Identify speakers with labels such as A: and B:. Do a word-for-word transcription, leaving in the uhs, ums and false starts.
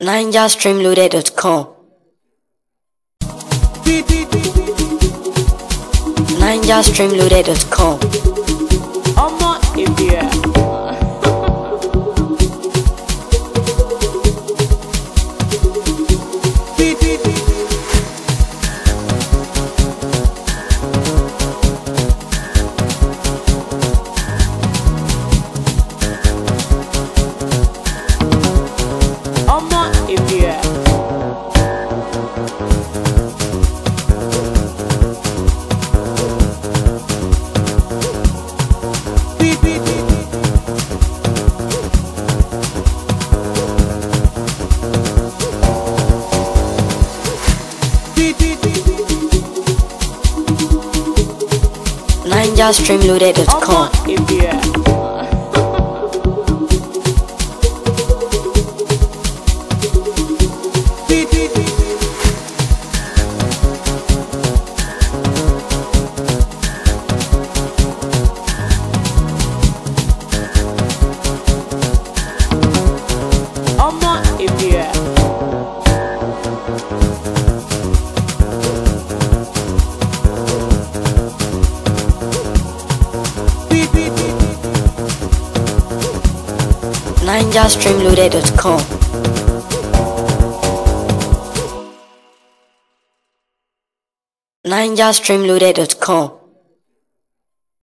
A: ninja stream loaded dot com. ninja stream loaded dot com.
B: Ọmọ Ìbíà. Ọmọ Ìbíà.
A: ninja stream loaded dot
B: Ọmọ
A: com.
B: Ìbíà. Ọmọ Ìbíà.
A: ninja stream loaded dot com. ninja stream loaded dot com.